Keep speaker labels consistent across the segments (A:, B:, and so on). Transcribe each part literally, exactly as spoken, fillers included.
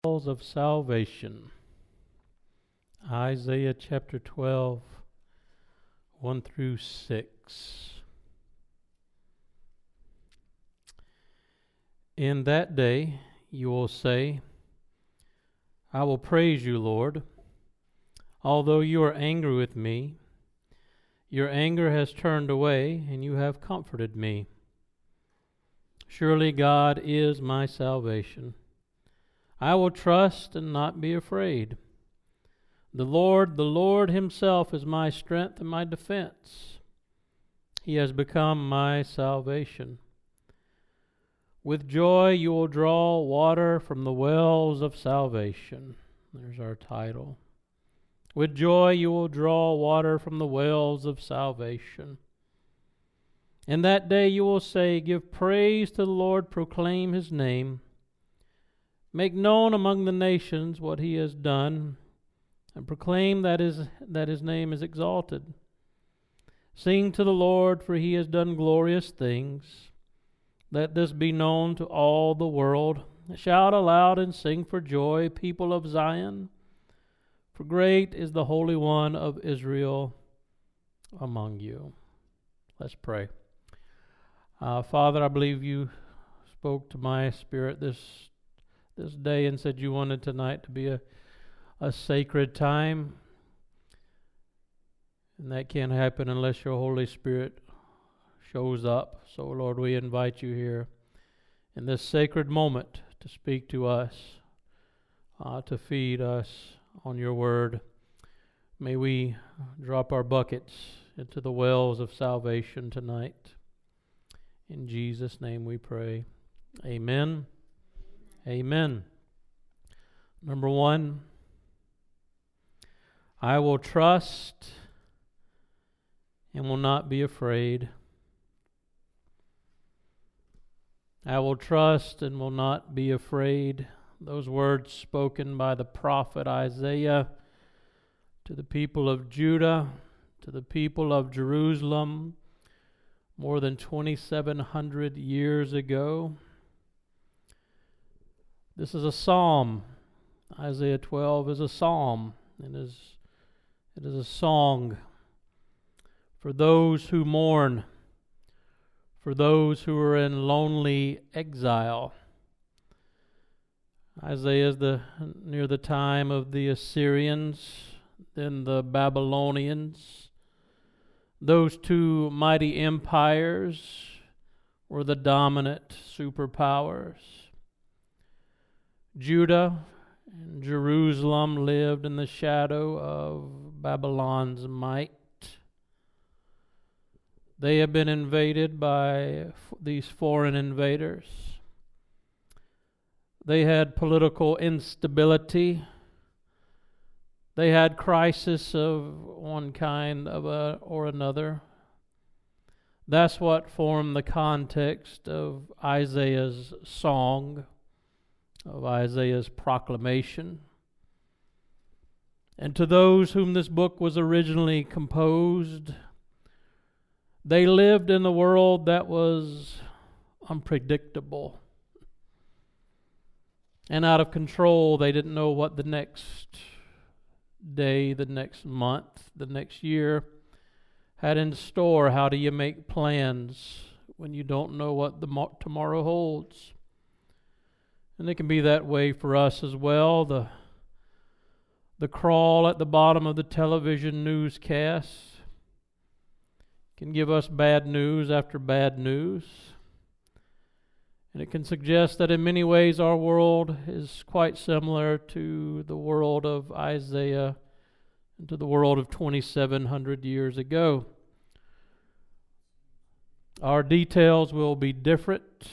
A: Of salvation. Isaiah chapter twelve, one through six. In that day you will say, I will praise you, Lord. Although you are angry with me, your anger has turned away, and you have comforted me. Surely God is my salvation. I will trust and not be afraid. The Lord, the Lord himself is my strength and my defense. He has become my salvation. With joy you will draw water from the wells of salvation. There's our title. With joy you will draw water from the wells of salvation. In that day you will say, give praise to the Lord, proclaim his name. Make known among the nations what he has done, and proclaim that his, that his name is exalted. Sing to the Lord, for he has done glorious things. Let this be known to all the world. Shout aloud and sing for joy, people of Zion, for great is the Holy One of Israel among you. Let's pray. Uh, Father, I believe you spoke to my spirit this this day and said you wanted tonight to be a, a sacred time. And that can't happen unless your Holy Spirit shows up. So, Lord, we invite you here in this sacred moment to speak to us, uh, to feed us on your word. May we drop our buckets into the wells of salvation tonight. In Jesus' name we pray. Amen. Amen. Number one, I will trust and will not be afraid. I will trust and will not be afraid. Those words spoken by the prophet Isaiah to the people of Judah, to the people of Jerusalem, more than twenty-seven hundred years ago. This is a psalm. Isaiah twelve is a psalm. It is, it is a song for those who mourn, for those who are in lonely exile. Isaiah is the, near the time of the Assyrians, then the Babylonians. Those two mighty empires were the dominant superpowers. Judah and Jerusalem lived in the shadow of Babylon's might. They have been invaded by f- these foreign invaders. They had political instability. They had crisis of one kind of a, or another. That's what formed the context of Isaiah's song, of Isaiah's proclamation. And to those whom this book was originally composed, they lived in a world that was unpredictable and out of control. They didn't know what the next day, the next month, the next year had in store. How do you make plans when you don't know what the mo- tomorrow holds? And it can be that way for us as well. The, the crawl at the bottom of the television newscast can give us bad news after bad news. And it can suggest that in many ways our world is quite similar to the world of Isaiah and to the world of twenty-seven hundred years ago. Our details will be different,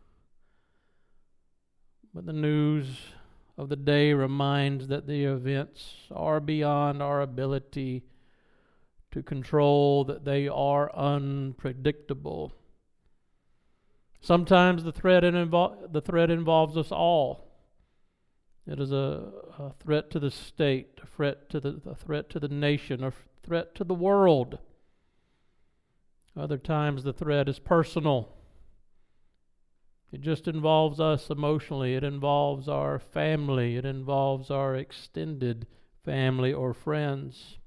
A: but the news of the day reminds that the events are beyond our ability to control, that they are unpredictable. Sometimes the threat, invol- the threat involves us all. It is a, a threat to the state, a threat to the a threat to the nation, a threat to the world. Other times the threat is personal. It just involves us emotionally. It involves our family. It involves our extended family or friends.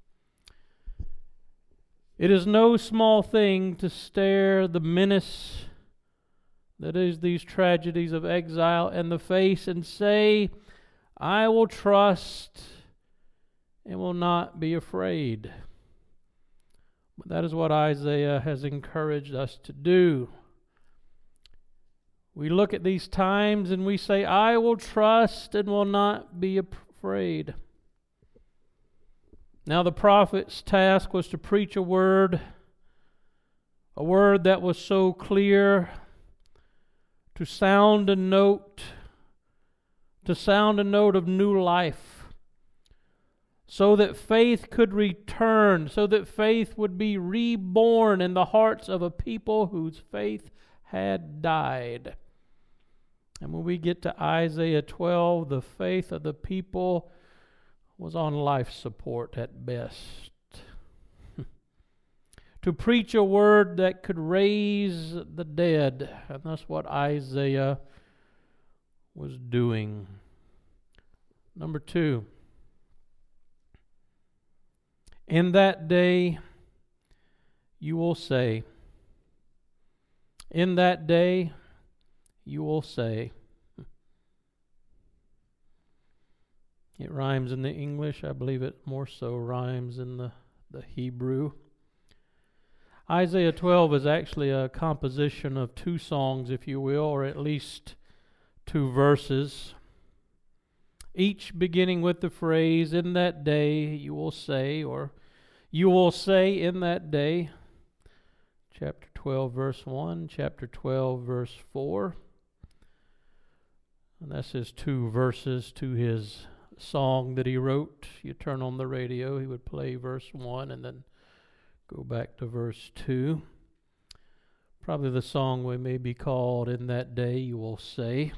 A: It is no small thing to stare the menace that is these tragedies of exile in the face and say, I will trust and will not be afraid. But that is what Isaiah has encouraged us to do. We look at these times and we say, I will trust and will not be afraid. Now the prophet's task was to preach a word, a word that was so clear, to sound a note, to sound a note of new life, so that faith could return, so that faith would be reborn in the hearts of a people whose faith had died. And when we get to Isaiah twelve, the faith of the people was on life support at best. To preach a word that could raise the dead, and that's what Isaiah was doing. Number two, in that day you will say, in that day you will say. It rhymes in the English. I believe it more so rhymes in the, the Hebrew. Isaiah twelve is actually a composition of two songs, if you will, or at least two verses, each beginning with the phrase, in that day you will say, or you will say in that day. Chapter twelve, verse one, chapter twelve, verse four. And that's his two verses to his song that he wrote. You turn on the radio, he would play verse one and then go back to verse two. Probably the song we may be called, In That Day You Will Say.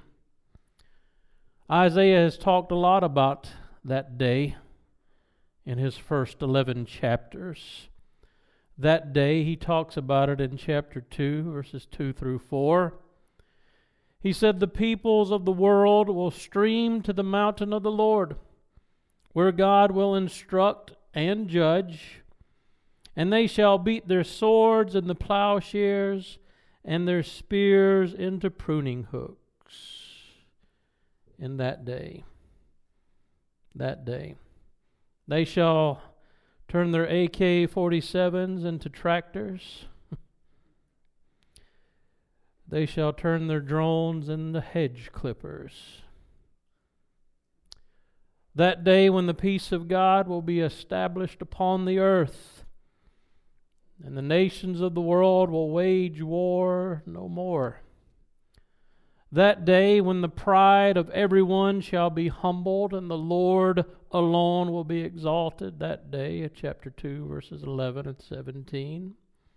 A: Isaiah has talked a lot about that day in his first eleven chapters. That day, he talks about it in chapter two, verses two through four. He said, the peoples of the world will stream to the mountain of the Lord, where God will instruct and judge, and they shall beat their swords into plowshares and their spears into pruning hooks. In that day, that day, they shall turn their A K forty-sevens into tractors. They shall turn their drones into hedge clippers. That day when the peace of God will be established upon the earth, and the nations of the world will wage war no more. That day when the pride of everyone shall be humbled, and the Lord alone will be exalted. That day, chapter two, verses eleven and seventeen.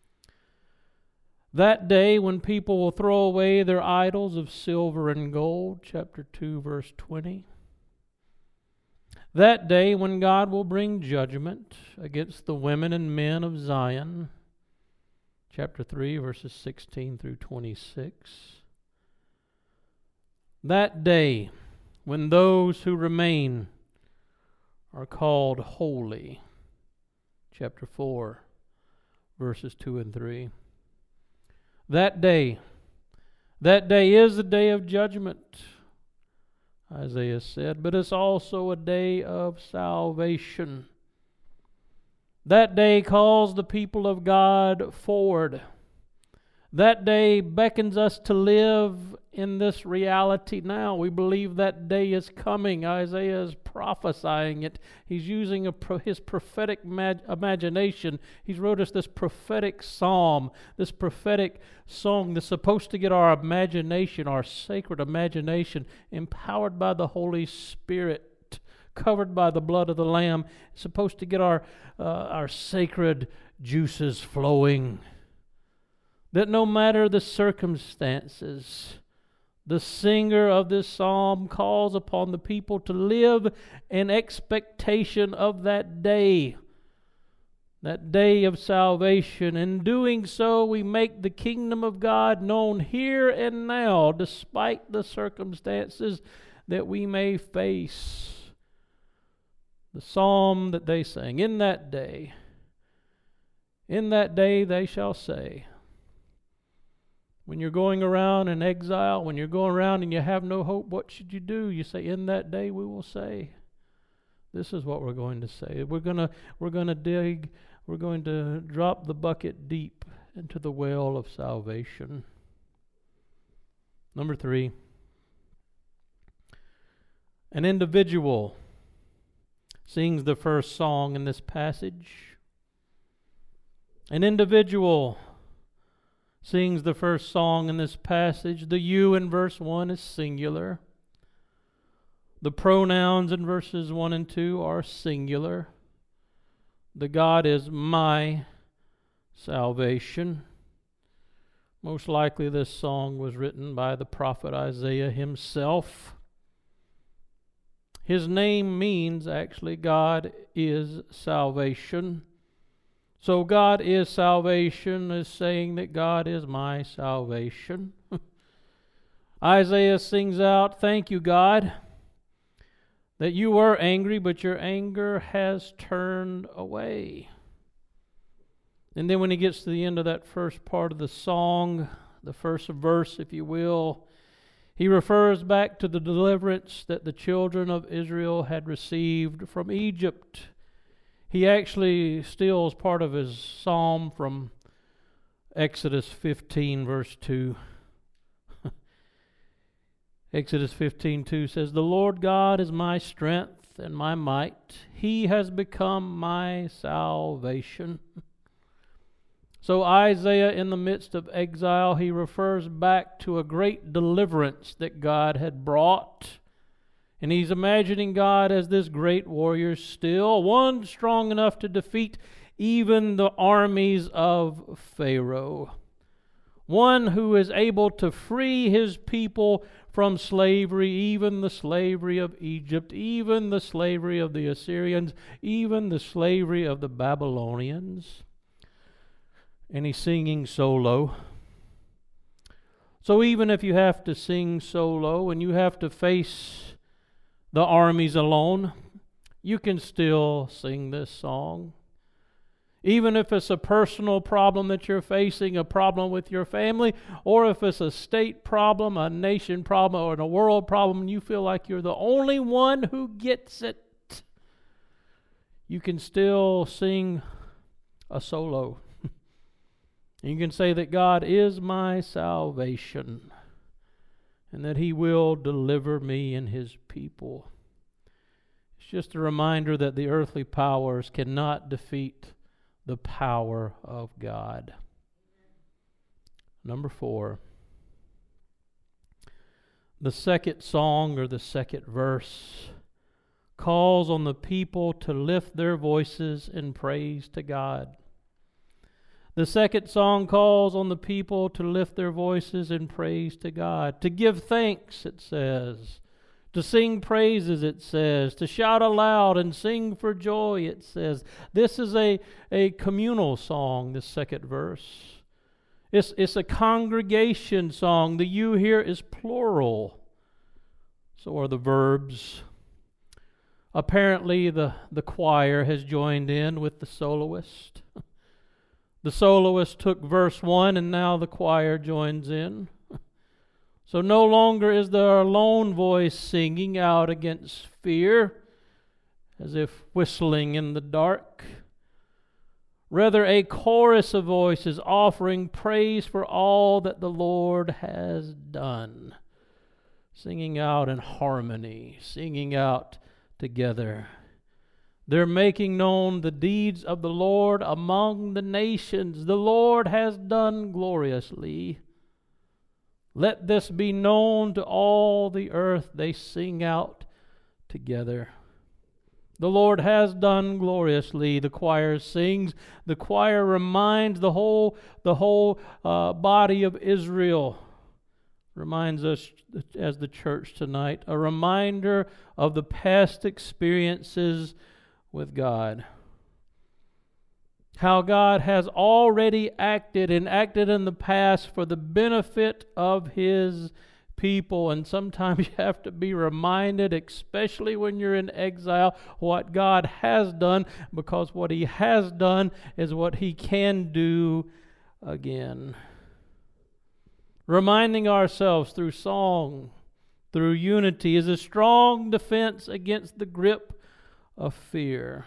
A: That day when people will throw away their idols of silver and gold, chapter two, verse twenty. That day when God will bring judgment against the women and men of Zion, chapter three, verses sixteen through twenty-six. That day when those who remain are called holy, chapter four, verses two and three. That day, that day is the day of judgment, Isaiah said, but it's also a day of salvation. That day calls the people of God forward. That day beckons us to live in this reality now. We believe that day is coming. Isaiah is prophesying it. He's using a pro- his prophetic mag- imagination. He's wrote us this prophetic psalm, this prophetic song that's supposed to get our imagination, our sacred imagination, empowered by the Holy Spirit, covered by the blood of the Lamb. It's supposed to get our uh, our sacred juices flowing. That no matter the circumstances, the singer of this psalm calls upon the people to live in expectation of that day. that day of salvation. In doing so, we make the kingdom of God known here and now, despite the circumstances that we may face. The psalm that they sang, in that day, in that day they shall say. When you're going around in exile, when you're going around and you have no hope, what should you do? You say, in that day we will say. This is what we're going to say. We're going to we're going to dig, we're going to drop the bucket deep into the well of salvation. Number three, an individual sings the first song in this passage. An individual sings the first song in this passage. The you in verse one is singular. The pronouns in verses one and two are singular. The God is my salvation. Most likely this song was written by the prophet Isaiah himself. His name means actually God is salvation. So God is salvation is saying that God is my salvation. Isaiah sings out, thank you, God, that you were angry, but your anger has turned away. And then when he gets to the end of that first part of the song, the first verse, if you will, he refers back to the deliverance that the children of Israel had received from Egypt. He actually steals part of his psalm from Exodus fifteen, verse two. Exodus fifteen two says, the Lord God is my strength and my might. He has become my salvation. So Isaiah, in the midst of exile, he refers back to a great deliverance that God had brought. And he's imagining God as this great warrior still, one strong enough to defeat even the armies of Pharaoh. One who is able to free his people from slavery, even the slavery of Egypt, even the slavery of the Assyrians, even the slavery of the Babylonians. And he's singing solo. So even if you have to sing solo and you have to face the armies alone, you can still sing this song. Even if it's a personal problem that you're facing, a problem with your family, or if it's a state problem, a nation problem, or a world problem, and you feel like you're the only one who gets it, you can still sing a solo. You can say that God is my salvation and that He will deliver me and His people. It's just a reminder that the earthly powers cannot defeat the power of God. Number four. The second song, or the second verse, calls on the people to lift their voices in praise to God. The second song calls on the people to lift their voices in praise to God, to give thanks, it says, to sing praises, it says, to shout aloud and sing for joy, it says. This is a, a communal song, this second verse. It's, it's a congregation song. The you here is plural. So are the verbs. Apparently the, the choir has joined in with the soloist. The soloist took verse one, and now the choir joins in. So no longer is there a lone voice singing out against fear, as if whistling in the dark. Rather, a chorus of voices offering praise for all that the Lord has done. Singing out in harmony, singing out together. They're making known the deeds of the Lord among the nations. The Lord has done gloriously. Let this be known to all the earth. They sing out together. The Lord has done gloriously. The choir sings. The choir reminds the whole, the whole uh, body of Israel. Reminds us as the church tonight. A reminder of the past experiences with God. how God has already acted and acted in the past for the benefit of His people. And sometimes you have to be reminded, especially when you're in exile, what God has done, because what He has done is what He can do again. Reminding ourselves through song, through unity, is a strong defense against the grip of fear.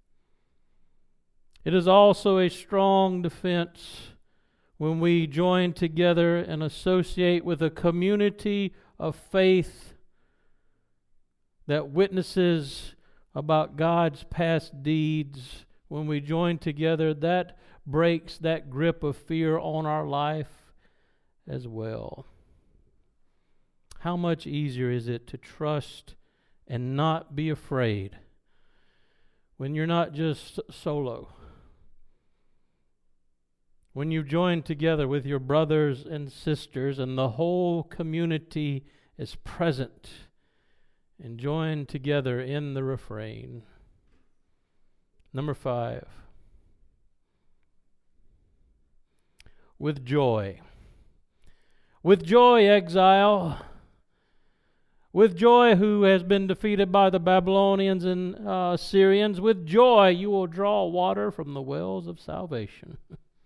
A: It is also a strong defense when we join together and associate with a community of faith that witnesses about God's past deeds. When we join together, that breaks that grip of fear on our life as well. How much easier is it to trust and not be afraid when you're not just solo? When you join together with your brothers and sisters and the whole community is present and join together in the refrain. Number five. With joy. With joy, exile. With joy, who has been defeated by the Babylonians and uh, Syrians. With joy, you will draw water from the wells of salvation.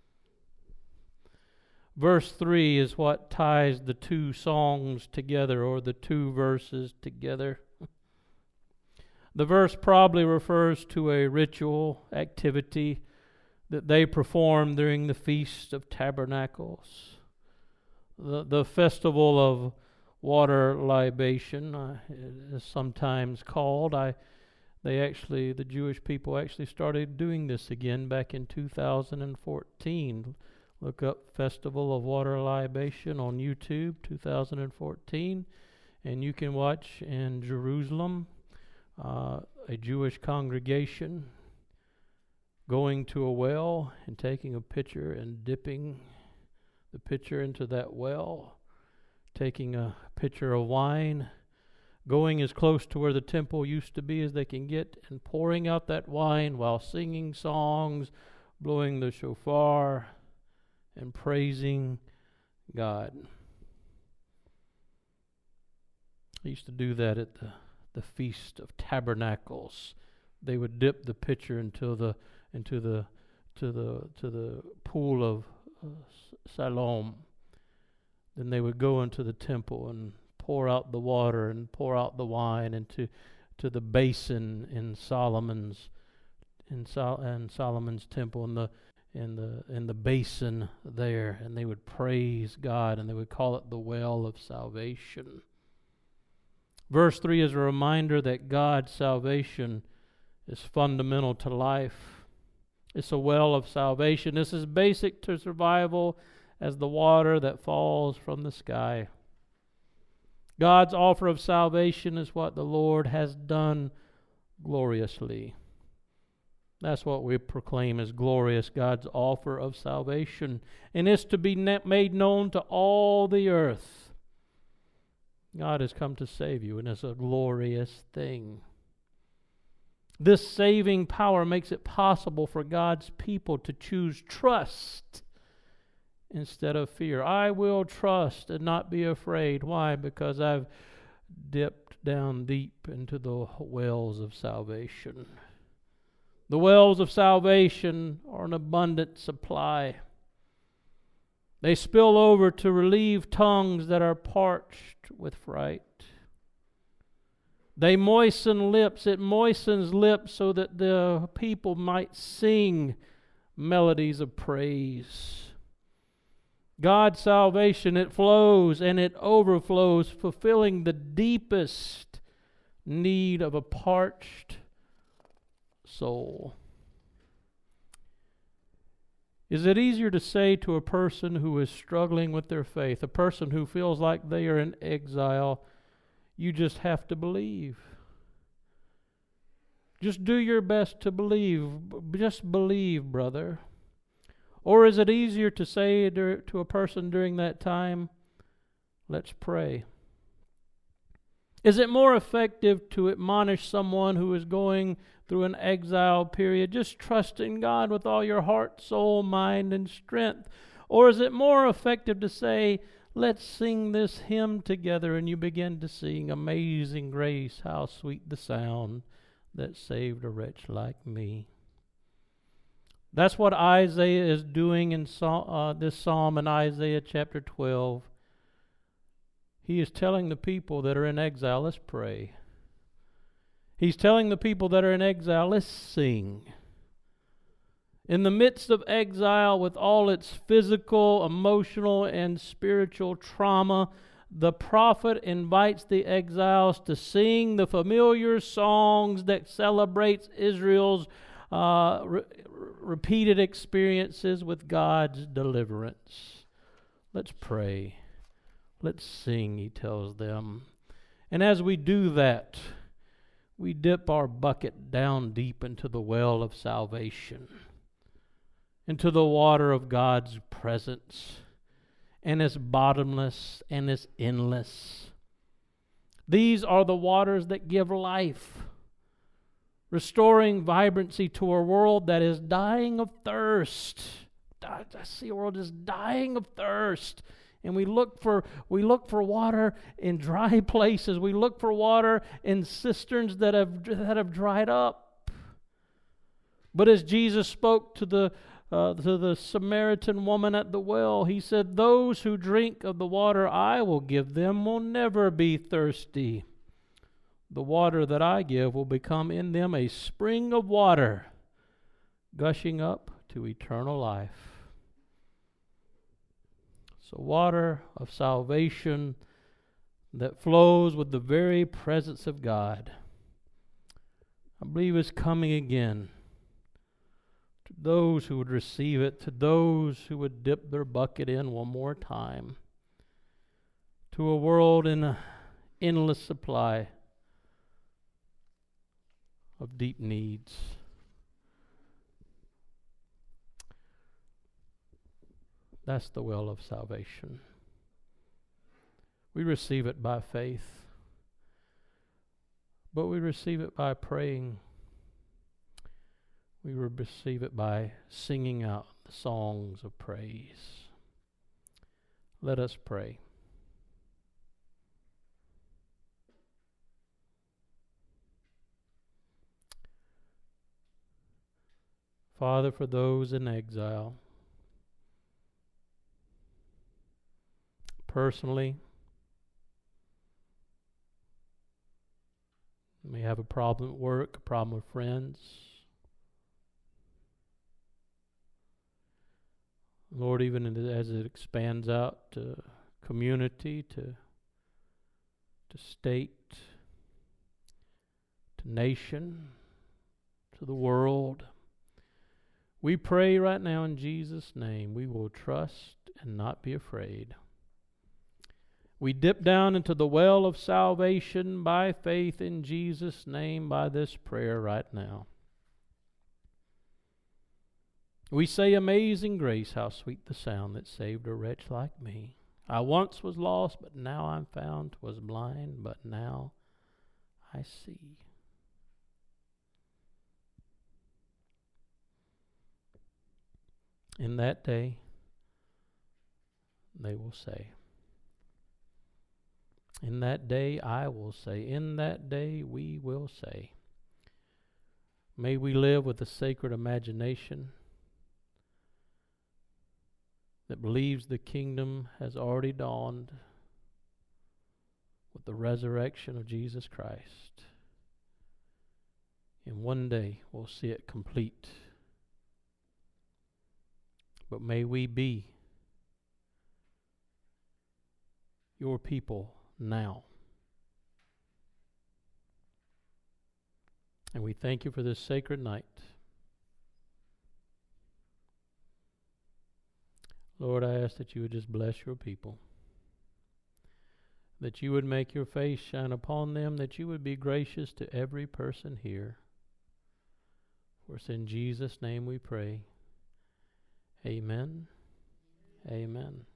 A: Verse three is what ties the two songs together, or the two verses together. The verse probably refers to a ritual activity that they performed during the Feast of Tabernacles. The, the festival of water libation uh, is sometimes called. I, they actually, the Jewish people actually started doing this again back in two thousand fourteen. Look up Festival of Water Libation on YouTube, two thousand fourteen, and you can watch in Jerusalem uh, a Jewish congregation going to a well and taking a pitcher and dipping the pitcher into that well, taking a pitcher of wine, going as close to where the temple used to be as they can get, and pouring out that wine while singing songs, blowing the shofar, and praising God. I used to do that at the, the Feast of Tabernacles. They would dip the pitcher into the into the to the to the pool of uh, Siloam. Then they would go into the temple and pour out the water and pour out the wine into to the basin in Solomon's in Sol- in Solomon's temple, and the in the in the basin there, and they would praise God, and they would call it the well of salvation. Verse three is a reminder that God's salvation is fundamental to life. It's a well of salvation. This is basic to survival as the water that falls from the sky. God's offer of salvation is what the Lord has done gloriously. That's what we proclaim as glorious, God's offer of salvation. And it's to be made known to all the earth. God has come to save you, and it's a glorious thing. This saving power makes it possible for God's people to choose trust instead of fear. I will trust and not be afraid. Why? Because I've dipped down deep into the wells of salvation. The wells of salvation are an abundant supply. They spill over to relieve tongues that are parched with fright. They moisten lips. It moistens lips so that the people might sing melodies of praise. God's salvation, it flows and it overflows, fulfilling the deepest need of a parched soul. Is it easier to say to a person who is struggling with their faith, a person who feels like they are in exile, you just have to believe? Just do your best to believe. Just believe, brother. Or is it easier to say to a person during that time, let's pray? Is it more effective to admonish someone who is going through an exile period? Just trust in God with all your heart, soul, mind, and strength. Or is it more effective to say, let's sing this hymn together, and you begin to sing, Amazing Grace, how sweet the sound that saved a wretch like me. That's what Isaiah is doing in uh, this psalm in Isaiah chapter twelve. He is telling the people that are in exile, let's pray. He's telling the people that are in exile, let's sing. In the midst of exile, with all its physical, emotional, and spiritual trauma, the prophet invites the exiles to sing the familiar songs that celebrates Israel's uh, re- repeated experiences with God's deliverance. Let's pray. Let's sing, he tells them. And as we do that, we dip our bucket down deep into the well of salvation, into the water of God's presence, and it's bottomless and it's endless. These are the waters that give life, restoring vibrancy to a world that is dying of thirst. I see a world just dying of thirst. And we look for we look for water in dry places. We look for water in cisterns that have that have dried up. But as Jesus spoke to the uh, to the Samaritan woman at the well, he said, "Those who drink of the water I will give them will never be thirsty. The water that I give will become in them a spring of water, gushing up to eternal life." So water of salvation that flows with the very presence of God, I believe is coming again to those who would receive it, to those who would dip their bucket in one more time, to a world in an endless supply of deep needs. That's the well of salvation. We receive it by faith, but we receive it by praying. We receive it by singing out the songs of praise. Let us pray. Father, for those in exile, personally, you may have a problem at work, a problem with friends. Lord, even as it expands out to community, to, to state, to nation, to the world, we pray right now in Jesus' name, we will trust and not be afraid. We dip down into the well of salvation by faith in Jesus' name by this prayer right now. We say, Amazing Grace, how sweet the sound that saved a wretch like me. I once was lost, but now I'm found. 'Twas blind, but now I see. In that day, they will say, in that day I will say, in that day we will say. May we live with a sacred imagination that believes the kingdom has already dawned with the resurrection of Jesus Christ. And one day we'll see it complete. But may we be your people now. And we thank you for this sacred night. Lord, I ask that you would just bless your people, that you would make your face shine upon them, that you would be gracious to every person here. For it's in Jesus' name we pray. Amen. Amen.